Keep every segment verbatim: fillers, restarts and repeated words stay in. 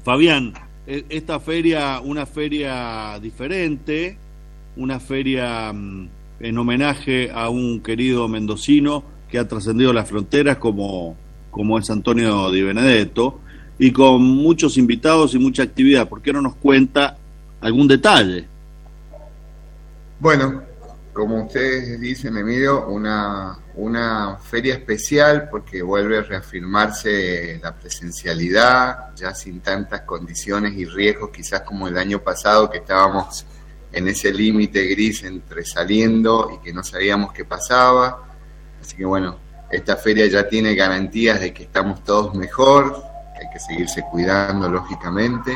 Fabián, esta feria, una feria diferente, una feria mmm, en homenaje a un querido mendocino que ha trascendido las fronteras como, como es Antonio Di Benedetto, y con muchos invitados y mucha actividad. ¿Por qué no nos cuenta algún detalle? Bueno, como ustedes dicen, Emilio, una, una feria especial porque vuelve a reafirmarse la presencialidad, ya sin tantas condiciones y riesgos, quizás como el año pasado, que estábamos en ese límite gris entre saliendo y que no sabíamos qué pasaba. Así que bueno, esta feria ya tiene garantías de que estamos todos mejor, que hay que seguirse cuidando, lógicamente.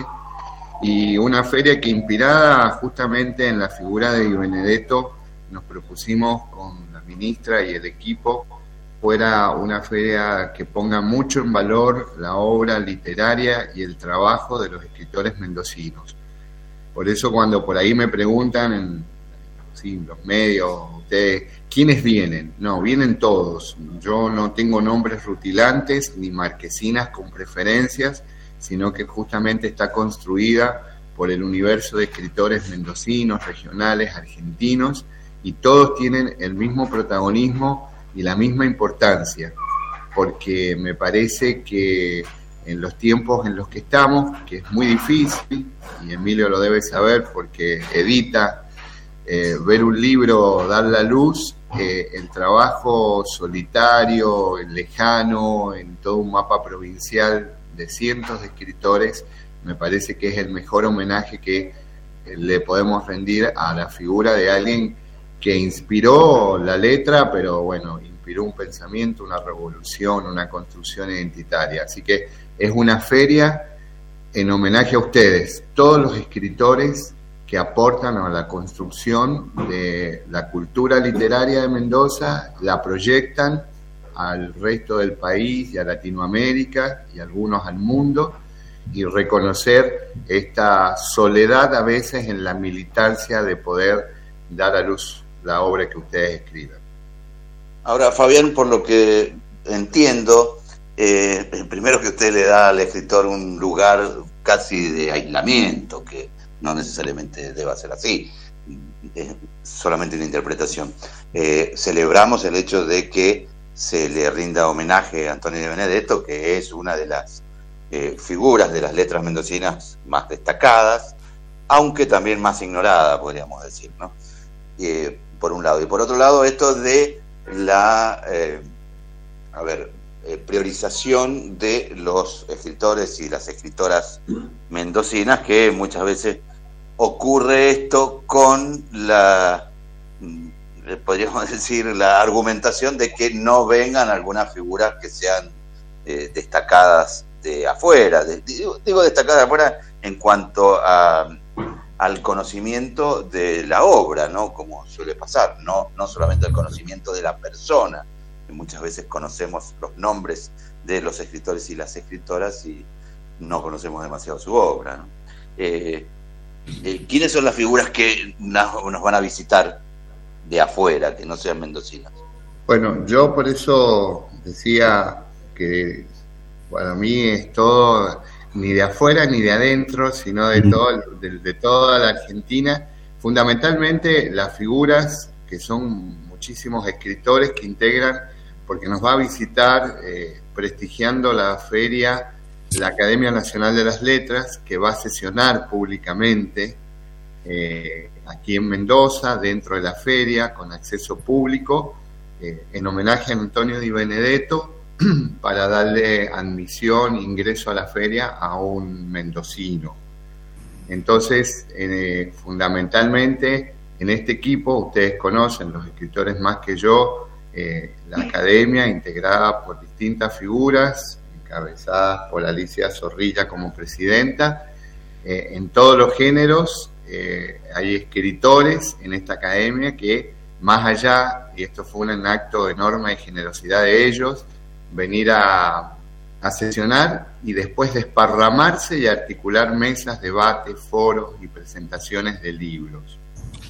Y una feria que, inspirada justamente en la figura de Di Benedetto, nos propusimos con la ministra y el equipo, fuera una feria que ponga mucho en valor la obra literaria y el trabajo de los escritores mendocinos. Por eso cuando por ahí me preguntan en sí, los medios, ustedes, ¿quiénes vienen? No, vienen todos. Yo no tengo nombres rutilantes ni marquesinas con preferencias, sino que justamente está construida por el universo de escritores mendocinos, regionales, argentinos, y todos tienen el mismo protagonismo y la misma importancia, porque me parece que en los tiempos en los que estamos, que es muy difícil, y Emilio lo debe saber porque edita, eh, ver un libro, dar la luz, eh, el trabajo solitario, lejano, en todo un mapa provincial de cientos de escritores, me parece que es el mejor homenaje que le podemos rendir a la figura de alguien que inspiró la letra, pero bueno, inspiró un pensamiento, una revolución, una construcción identitaria. Así que es una feria en homenaje a ustedes, todos los escritores que aportan a la construcción de la cultura literaria de Mendoza, la proyectan al resto del país y a Latinoamérica y algunos al mundo, y reconocer esta soledad a veces en la militancia de poder dar a luz la obra que ustedes escriben. Ahora, Fabián, por lo que entiendo, eh, primero que usted le da al escritor un lugar casi de aislamiento, que no necesariamente deba ser así, es solamente una interpretación. Eh, celebramos el hecho de que se le rinda homenaje a Antonio Di Benedetto, que es una de las eh, figuras de las letras mendocinas más destacadas, aunque también más ignorada, podríamos decir, ¿no? Eh, por un lado. Y por otro lado, esto de la eh, a ver, eh, priorización de los escritores y las escritoras mendocinas, que muchas veces ocurre esto con la, podríamos decir, la argumentación de que no vengan algunas figuras que sean eh, destacadas de afuera, de, digo, digo destacadas de afuera en cuanto a al conocimiento de la obra, ¿no? Como suele pasar, no, no solamente al conocimiento de la persona, que muchas veces conocemos los nombres de los escritores y las escritoras y no conocemos demasiado su obra, ¿no? Eh, eh, ¿Quiénes son las figuras que nos van a visitar de afuera, que no sean mendocinas? Bueno, yo por eso decía que para mí es todo, ni de afuera ni de adentro, sino de, todo, de, de toda la Argentina, fundamentalmente las figuras que son muchísimos escritores que integran, porque nos va a visitar eh, prestigiando la feria la Academia Nacional de las Letras, que va a sesionar públicamente eh, aquí en Mendoza, dentro de la feria, con acceso público, eh, en homenaje a Antonio Di Benedetto, para darle admisión, ingreso a la feria a un mendocino. Entonces, eh, fundamentalmente, en este equipo, ustedes conocen, los escritores más que yo, eh, la academia integrada por distintas figuras, encabezadas por Alicia Zorrilla como presidenta, eh, en todos los géneros. Eh, hay escritores en esta academia que, más allá, y esto fue un acto de enorme generosidad de ellos, venir a, a sesionar y después desparramarse y articular mesas, debates, foros y presentaciones de libros.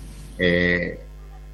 Eh,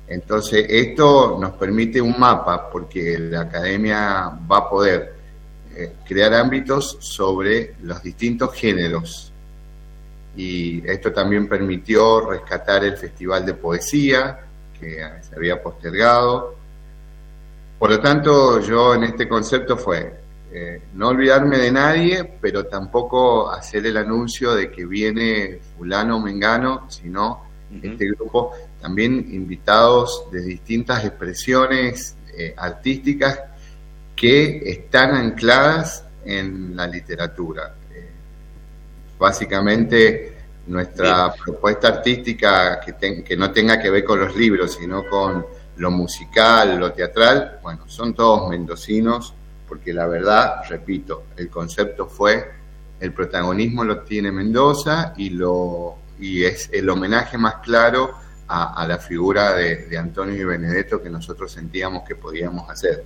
entonces esto nos permite un mapa, porque la academia va a poder eh, crear ámbitos sobre los distintos géneros. Y esto también permitió rescatar el Festival de Poesía, que se había postergado. Por lo tanto, yo en este concepto fue eh, no olvidarme de nadie, pero tampoco hacer el anuncio de que viene fulano o mengano, sino uh-huh. este grupo, también invitados de distintas expresiones eh, artísticas que están ancladas en la literatura. Eh, básicamente, nuestra Bien. propuesta artística que, ten, que no tenga que ver con los libros, sino con lo musical, lo teatral, bueno, son todos mendocinos, porque la verdad, repito, el concepto fue, el protagonismo lo tiene Mendoza y, lo, y es el homenaje más claro a, a la figura de, de Antonio y Benedetto que nosotros sentíamos que podíamos hacer.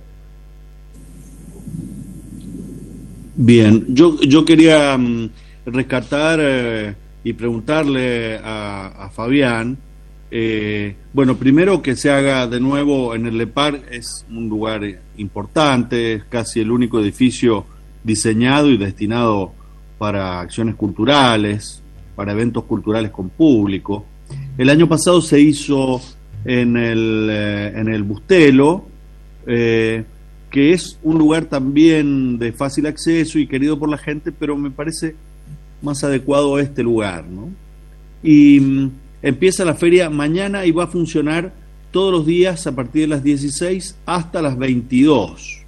Bien, yo, yo quería um, rescatar eh, y preguntarle a, a Fabián, eh, bueno, primero que se haga de nuevo en el Lepar, es un lugar importante, es casi el único edificio diseñado y destinado para acciones culturales, para eventos culturales con público. El año pasado se hizo en el, eh, en el Bustelo, eh, que es un lugar también de fácil acceso y querido por la gente, pero me parece más adecuado a este lugar, ¿no? Y mm, empieza la feria mañana y va a funcionar todos los días a partir de las dieciséis hasta las veintidós.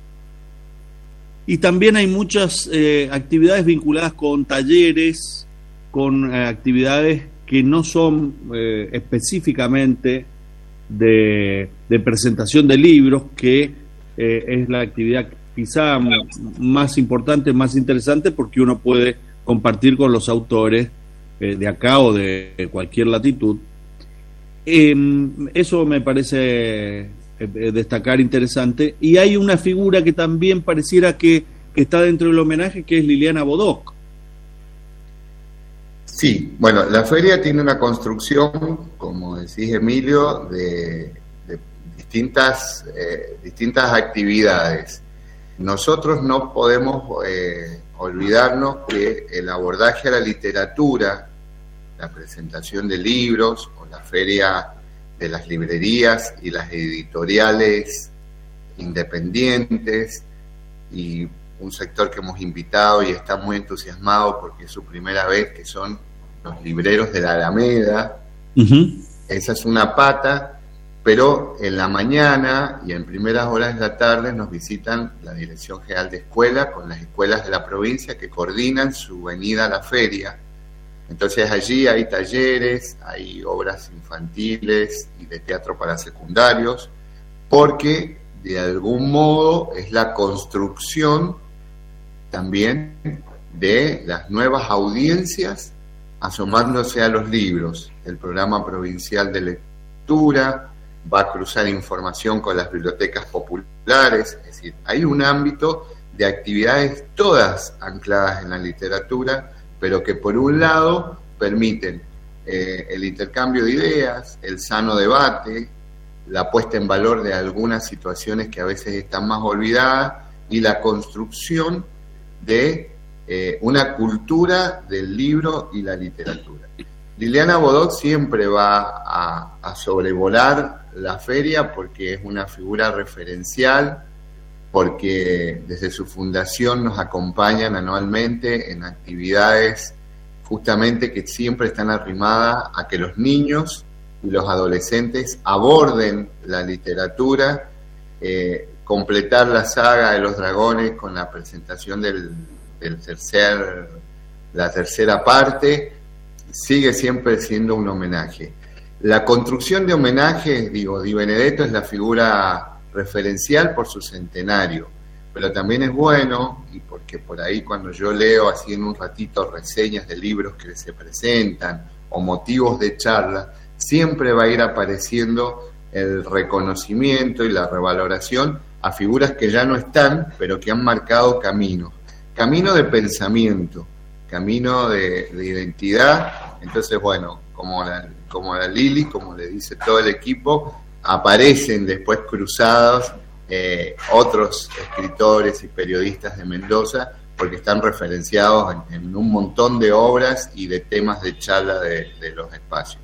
Y también hay muchas eh, actividades vinculadas con talleres, con eh, actividades que no son eh, específicamente de, de presentación de libros, que eh, es la actividad quizá más importante, más interesante, porque uno puede compartir con los autores eh, de acá o de cualquier latitud. Eh, eso me parece eh, destacar interesante. Y hay una figura que también pareciera que, que está dentro del homenaje, que es Liliana Bodoc. Sí, bueno, la feria tiene una construcción, como decís, Emilio, de, de distintas, eh, distintas actividades. Nosotros no podemos eh, olvidarnos que el abordaje a la literatura, la presentación de libros o la feria de las librerías y las editoriales independientes, y un sector que hemos invitado y está muy entusiasmado porque es su primera vez, que son los libreros de la Alameda. Uh-huh. Esa es una pata, pero en la mañana y en primeras horas de la tarde nos visitan la Dirección General de Escuela con las escuelas de la provincia que coordinan su venida a la feria. Entonces allí hay talleres, hay obras infantiles y de teatro para secundarios, porque de algún modo es la construcción también de las nuevas audiencias asomándose a los libros. El programa provincial de lectura va a cruzar información con las bibliotecas populares, es decir, hay un ámbito de actividades todas ancladas en la literatura, pero que por un lado permiten eh, el intercambio de ideas, el sano debate, la puesta en valor de algunas situaciones que a veces están más olvidadas y la construcción de eh, una cultura del libro y la literatura. Liliana Bodoc siempre va a, a sobrevolar la feria porque es una figura referencial, porque desde su fundación nos acompañan anualmente en actividades justamente que siempre están arrimadas a que los niños y los adolescentes aborden la literatura, eh, completar la saga de los dragones con la presentación del, del tercer, la tercera parte, sigue siempre siendo un homenaje. La construcción de homenajes, digo, Di Benedetto es la figura referencial por su centenario, pero también es bueno, y porque por ahí cuando yo leo así en un ratito reseñas de libros que se presentan o motivos de charla, siempre va a ir apareciendo el reconocimiento y la revaloración a figuras que ya no están, pero que han marcado camino, camino de pensamiento, camino de, de identidad. Entonces, bueno, como la, como la Lili, como le dice todo el equipo, aparecen después cruzados eh, otros escritores y periodistas de Mendoza, porque están referenciados en, en un montón de obras y de temas de charla de, de los espacios.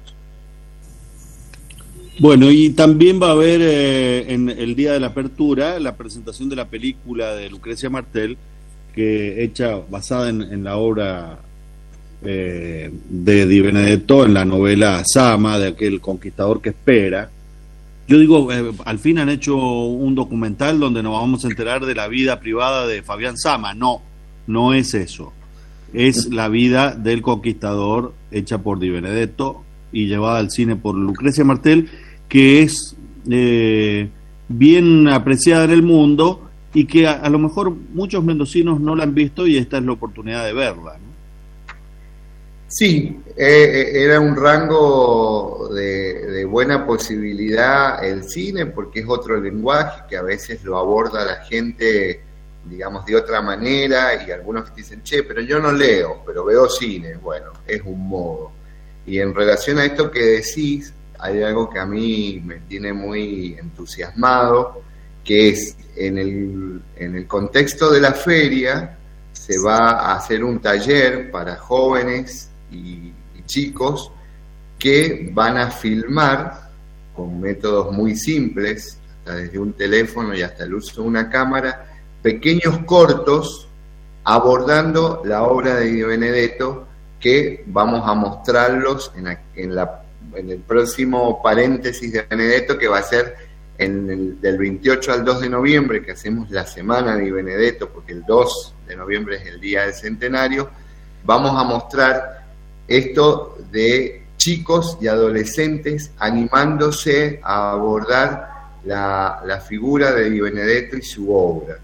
Bueno, y también va a haber eh, en el día de la apertura la presentación de la película de Lucrecia Martel, que hecha basada en, en la obra eh, de Di Benedetto, en la novela Sama, de aquel conquistador que espera. Yo digo, eh, al fin han hecho un documental donde nos vamos a enterar de la vida privada de Fabián Sama. No, no es eso. Es la vida del conquistador hecha por Di Benedetto y llevada al cine por Lucrecia Martel, que es eh, bien apreciada en el mundo y que a, a lo mejor muchos mendocinos no la han visto y esta es la oportunidad de verla, ¿no? Sí, eh, era un rango de, de buena posibilidad el cine, porque es otro lenguaje que a veces lo aborda la gente, digamos, de otra manera, y algunos dicen, che, pero yo no leo, pero veo cine. Bueno, es un modo. Y en relación a esto que decís, hay algo que a mí me tiene muy entusiasmado, que es en el, en el contexto de la feria se va a hacer un taller para jóvenes y, y chicos que van a filmar con métodos muy simples, hasta desde un teléfono y hasta el uso de una cámara, pequeños cortos abordando la obra de Di Benedetto, que vamos a mostrarlos en, la, en, la, en el próximo paréntesis de Benedetto, que va a ser en el, del veintiocho al dos de noviembre, que hacemos la semana de Di Benedetto, porque el dos de noviembre es el día del centenario. Vamos a mostrar esto de chicos y adolescentes animándose a abordar la, la figura de Di Benedetto y su obra.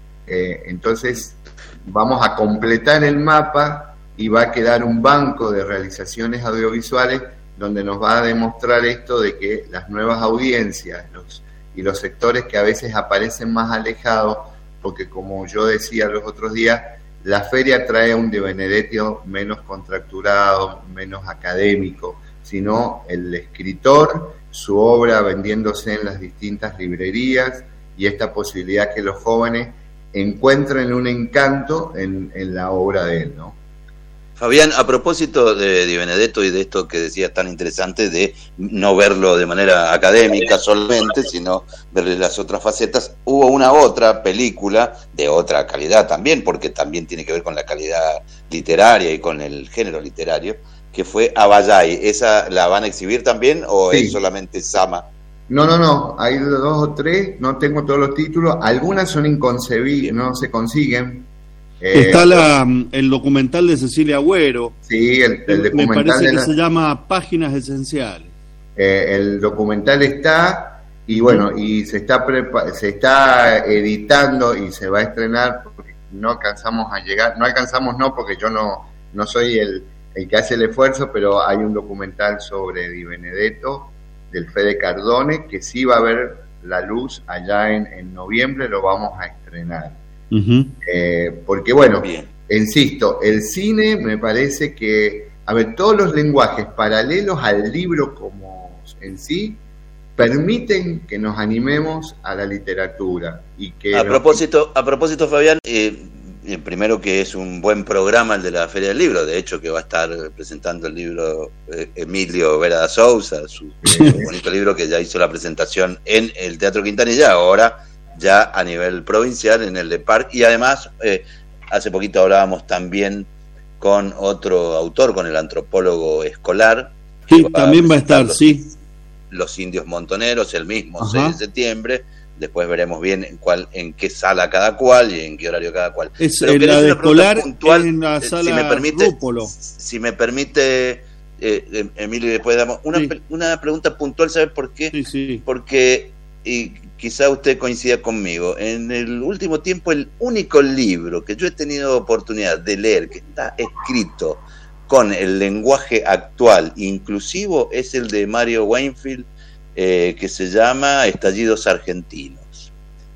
Eh, entonces vamos a completar el mapa y va a quedar un banco de realizaciones audiovisuales donde nos va a demostrar esto de que las nuevas audiencias los, y los sectores que a veces aparecen más alejados, porque como yo decía los otros días, la feria trae un Di Benedetto menos contracturado, menos académico, sino el escritor, su obra vendiéndose en las distintas librerías y esta posibilidad que los jóvenes encuentren un encanto en, en la obra de él, ¿no? Fabián, a propósito de Di Benedetto y de esto que decías tan interesante de no verlo de manera académica solamente, sino verle las otras facetas, hubo una otra película de otra calidad también, porque también tiene que ver con la calidad literaria y con el género literario, que fue Abayay. ¿Esa la van a exhibir también o sí. Es solamente Sama? No, no, no, hay dos o tres, no tengo todos los títulos, algunas son inconcebibles, no se consiguen. Está la, el documental de Cecilia Agüero. Sí, el, el documental. Me parece que la, se llama Páginas Esenciales. Eh, el documental está, y bueno, y se está prepa- se está editando y se va a estrenar, porque no alcanzamos a llegar, no alcanzamos no, porque yo no, no soy el, el que hace el esfuerzo, pero hay un documental sobre Di Benedetto, del Fede Cardone, que sí va a ver la luz allá en, en noviembre, lo vamos a estrenar. Uh-huh. Eh, porque bueno, bien. Insisto, el cine me parece que, a ver, todos los lenguajes paralelos al libro como en sí permiten que nos animemos a la literatura y que a nos... propósito, a propósito, Fabián, eh, primero que es un buen programa el de la Feria del Libro, de hecho que va a estar presentando el libro eh, Emilio Vera da Souza, su eh, bonito libro que ya hizo la presentación en el Teatro Quintanilla, ahora ya a nivel provincial en el de Parque, y además eh, hace poquito hablábamos también con otro autor, con el antropólogo escolar. Sí, va también va a estar, los, sí. Los Indios Montoneros, el mismo Ajá. seis de septiembre, después veremos bien en cuál, en qué sala cada cual y en qué horario cada cual. Es Pero la de escolar puntual, en la sala si me permite, Rúpolo. Si me permite, eh, Emilio, y después damos una, sí. una pregunta puntual, ¿sabes por qué? Sí, sí. Porque... y quizá usted coincida conmigo, en el último tiempo el único libro que yo he tenido oportunidad de leer que está escrito con el lenguaje actual inclusivo es el de Mario Weinfeld, eh, que se llama Estallidos Argentinos.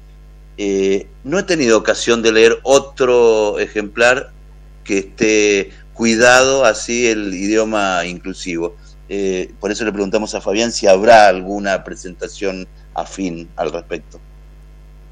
Eh, no he tenido ocasión de leer otro ejemplar que esté cuidado así el idioma inclusivo. Eh, por eso le preguntamos a Fabián si habrá alguna presentación afín al respecto.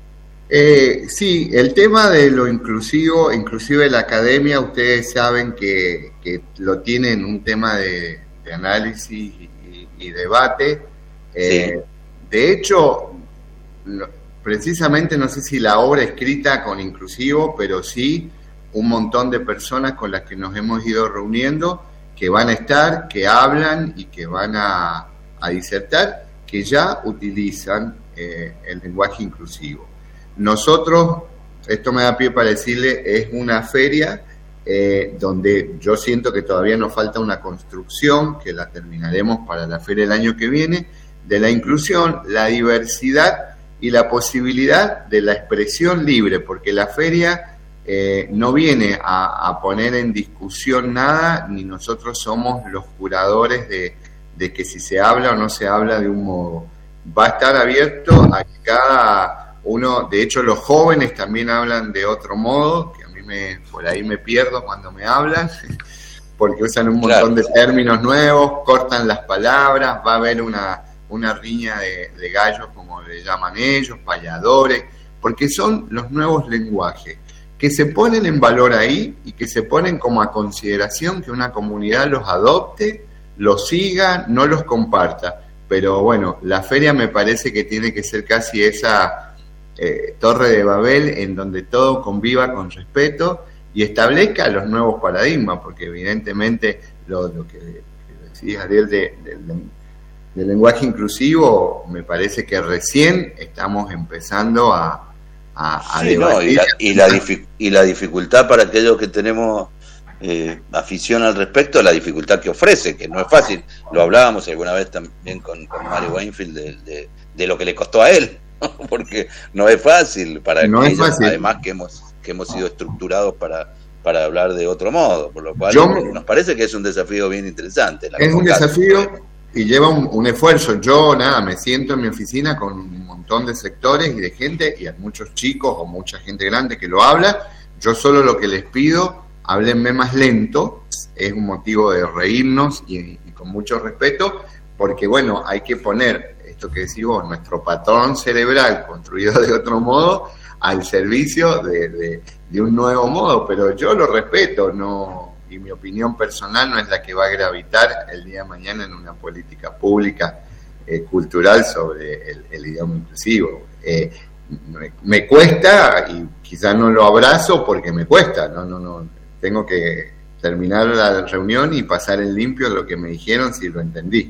Eh, sí, el tema de lo inclusivo, inclusive la academia, ustedes saben que, que lo tienen un tema de, de análisis y, y, y debate. Eh, sí. De hecho, no, precisamente no sé si la obra escrita con inclusivo, pero sí un montón de personas con las que nos hemos ido reuniendo, que van a estar, que hablan y que van a, a disertar, que ya utilizan eh, el lenguaje inclusivo. Nosotros, esto me da pie para decirle, es una feria eh, donde yo siento que todavía nos falta una construcción, que la terminaremos para la feria del año que viene, de la inclusión, la diversidad y la posibilidad de la expresión libre, porque la feria eh, no viene a, a poner en discusión nada, ni nosotros somos los curadores de, de que si se habla o no se habla de un modo. Va a estar abierto a que cada uno, de hecho los jóvenes también hablan de otro modo, que a mí me, por ahí me pierdo cuando me hablan, porque usan un montón claro. de términos nuevos, cortan las palabras, va a haber una, una riña de, de gallos, como le llaman ellos, payadores, porque son los nuevos lenguajes que se ponen en valor ahí y que se ponen como a consideración que una comunidad los adopte, los siga, no los comparta. Pero bueno, la feria me parece que tiene que ser casi esa eh, torre de Babel en donde todo conviva con respeto y establezca los nuevos paradigmas, porque evidentemente lo, lo que, que decía Ariel de, de, de, del lenguaje inclusivo, me parece que recién estamos empezando a, a, a sí, debatir. No, y, la, y, la dific, y la dificultad para aquellos que tenemos Eh, afición al respecto, la dificultad que ofrece, que no es fácil. Lo hablábamos alguna vez también con, con Mario Weinfeld de, de, de lo que le costó a él, porque no es fácil para no ellos, fácil. Además que hemos que hemos sido estructurados para, para hablar de otro modo, por lo cual Yo, nos parece que es un desafío bien interesante. Es un desafío y lleva un, un esfuerzo. Yo nada, me siento en mi oficina con un montón de sectores y de gente, y hay muchos chicos o mucha gente grande que lo habla. Yo solo lo que les pido, háblenme más lento, es un motivo de reírnos y, y con mucho respeto, porque bueno, hay que poner esto que decís vos, nuestro patrón cerebral construido de otro modo al servicio de, de, de un nuevo modo, pero yo lo respeto, no, y mi opinión personal no es la que va a gravitar el día de mañana en una política pública eh, cultural sobre el, el idioma inclusivo. Eh, me, me cuesta y quizás no lo abrazo porque me cuesta, no, no, no. Tengo que terminar la reunión y pasar en limpio lo que me dijeron, si lo entendí.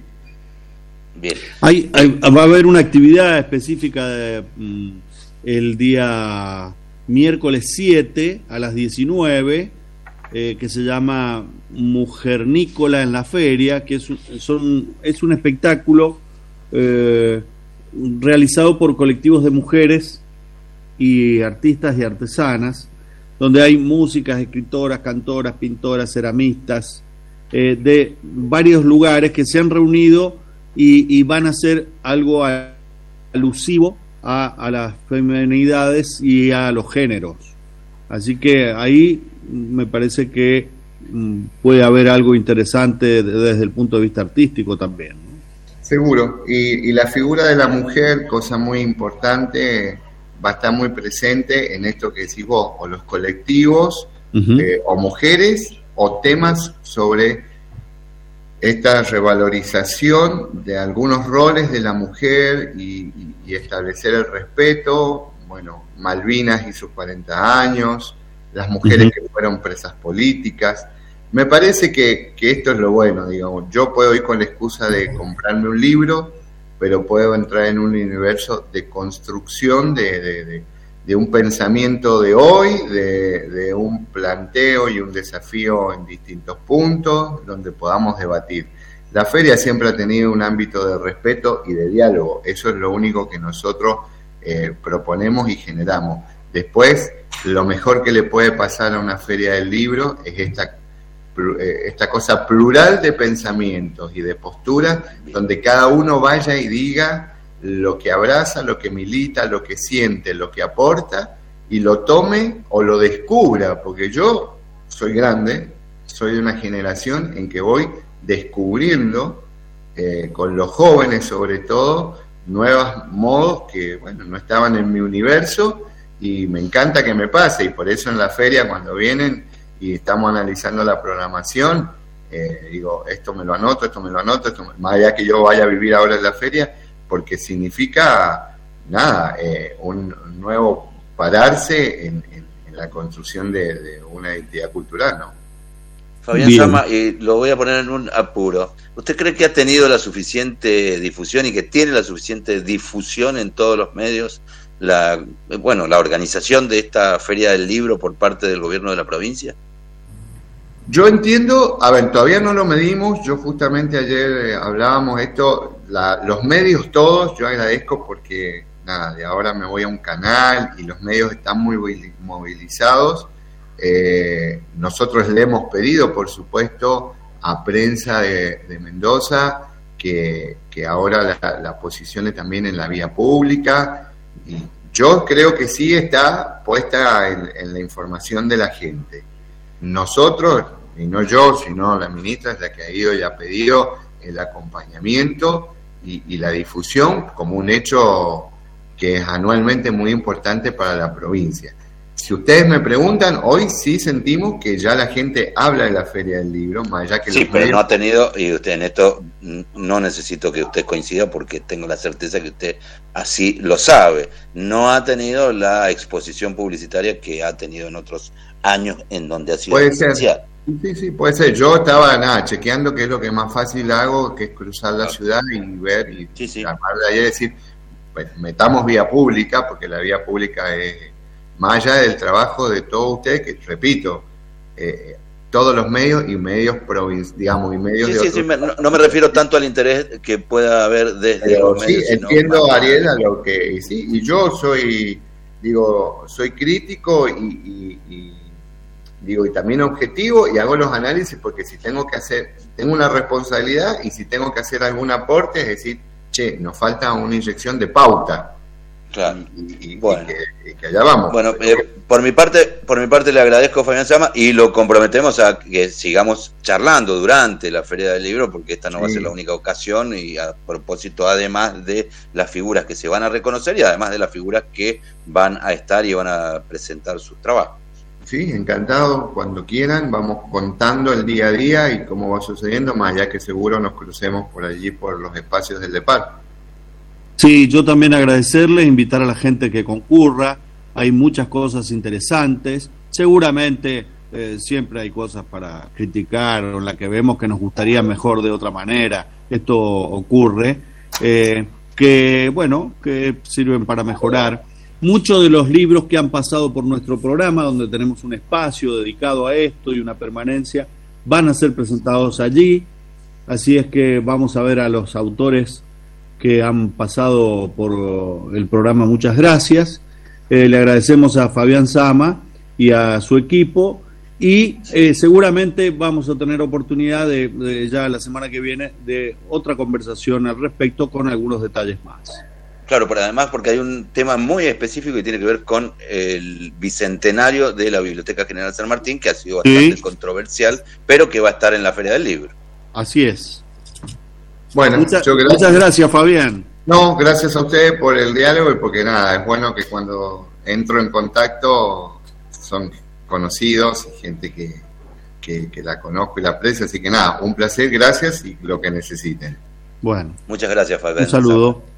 Bien. Hay, hay, va a haber una actividad específica de, mm, el día miércoles siete a las diecinueve, eh, que se llama Mujernícola en la Feria, que es, son, es un espectáculo eh, realizado por colectivos de mujeres y artistas y artesanas, donde hay músicas, escritoras, cantoras, pintoras, ceramistas, eh, de varios lugares que se han reunido y, y van a hacer algo alusivo a, a las feminidades y a los géneros. Así que ahí me parece que mm, puede haber algo interesante desde el punto de vista artístico también, ¿no? Seguro, y, y la figura de la mujer, cosa muy importante, va a estar muy presente en esto que decís vos, o los colectivos, uh-huh. eh, o mujeres, o temas sobre esta revalorización de algunos roles de la mujer y, y, y establecer el respeto. Bueno, Malvinas y sus cuarenta años, las mujeres uh-huh. que fueron presas políticas. Me parece que, que esto es lo bueno, digamos. Yo puedo ir con la excusa de comprarme un libro, pero puedo entrar en un universo de construcción de, de, de, de un pensamiento de hoy, de, de un planteo y un desafío en distintos puntos, donde podamos debatir. La feria siempre ha tenido un ámbito de respeto y de diálogo, eso es lo único que nosotros eh, proponemos y generamos. Después, lo mejor que le puede pasar a una feria del libro es esta esta cosa plural de pensamientos y de posturas, donde cada uno vaya y diga lo que abraza, lo que milita, lo que siente, lo que aporta, y lo tome o lo descubra, porque yo soy grande, soy de una generación en que voy descubriendo, eh, con los jóvenes sobre todo, nuevos modos que, bueno, no estaban en mi universo, y me encanta que me pase, y por eso en la feria cuando vienen y estamos analizando la programación, eh, digo, esto me lo anoto, esto me lo anoto, esto me... más allá que yo vaya a vivir ahora en la feria, porque significa, nada, eh, un nuevo pararse en, en, en la construcción de, de una identidad cultural, ¿no? Fabián Zama, y lo voy a poner en un apuro. ¿Usted cree que ha tenido la suficiente difusión y que tiene la suficiente difusión en todos los medios la, bueno, la organización de esta Feria del Libro por parte del gobierno de la provincia? Yo entiendo, a ver, todavía no lo medimos, yo justamente ayer eh, hablábamos esto, la, los medios todos, yo agradezco porque, nada, de ahora me voy a un canal y los medios están muy movilizados. Eh, nosotros le hemos pedido, por supuesto, a prensa de, de Mendoza que, que ahora la, la posicione también en la vía pública, y yo creo que sí está puesta en, en la información de la gente. Nosotros, y no yo, sino la ministra es la que ha ido y ha pedido el acompañamiento y, y la difusión como un hecho que es anualmente muy importante para la provincia. Si ustedes me preguntan, hoy sí sentimos que ya la gente habla de la Feria del Libro, más allá que sí, los pero medios... no ha tenido, y usted en esto no necesito que usted coincida porque tengo la certeza que usted así lo sabe, no ha tenido la exposición publicitaria que ha tenido en otros años en donde ha sido puede ser. Especial. Sí, sí, puede ser. Yo estaba nada, chequeando qué es lo que más fácil hago, que es cruzar la ciudad y ver y sí, sí. llamarle ahí y decir, pues, metamos vía pública, porque la vía pública es... más allá del trabajo de todos ustedes, que repito, eh, todos los medios y medios provinciales, digamos, y medios sí, de sí, otros... sí, me, no, no me refiero tanto al interés que pueda haber desde Pero los sí, medios. entiendo, Ariel, a lo que... Y, sí, y yo soy, digo, soy crítico y, y, y, digo, y también objetivo, y hago los análisis porque si tengo que hacer, tengo una responsabilidad, y si tengo que hacer algún aporte, es decir, che, nos falta una inyección de pauta. Claro. Y, y, bueno. y, que, y que allá vamos. Bueno, eh, por mi parte, por mi parte le agradezco a Fabián Zama y lo comprometemos a que sigamos charlando durante la Feria del Libro, porque esta no sí. va a ser la única ocasión, y a propósito, además de las figuras que se van a reconocer y además de las figuras que van a estar y van a presentar sus trabajos. Sí, encantado, cuando quieran, vamos contando el día a día y cómo va sucediendo, más allá que seguro nos crucemos por allí, por los espacios del DEPAR. Sí, yo también agradecerle, invitar a la gente que concurra, hay muchas cosas interesantes, seguramente eh, siempre hay cosas para criticar o la que vemos que nos gustaría mejor de otra manera, esto ocurre, eh, que bueno, que sirven para mejorar. Muchos de los libros que han pasado por nuestro programa, donde tenemos un espacio dedicado a esto y una permanencia, van a ser presentados allí, así es que vamos a ver a los autores que han pasado por el programa, muchas gracias. Eh, le agradecemos a Fabián Zama y a su equipo, y eh, seguramente vamos a tener oportunidad de, de ya la semana que viene de otra conversación al respecto con algunos detalles más. Claro, pero además porque hay un tema muy específico que tiene que ver con el bicentenario de la Biblioteca General San Martín, que ha sido bastante sí. controversial, pero que va a estar en la Feria del Libro. Así es. Bueno, muchas, yo gracias. muchas gracias, Fabián. No, gracias a ustedes por el diálogo, y porque nada, es bueno que cuando entro en contacto son conocidos y gente que, que, que la conozco y la aprecio, así que nada, un placer, gracias y lo que necesiten. Bueno. Muchas gracias, Fabián. Un saludo.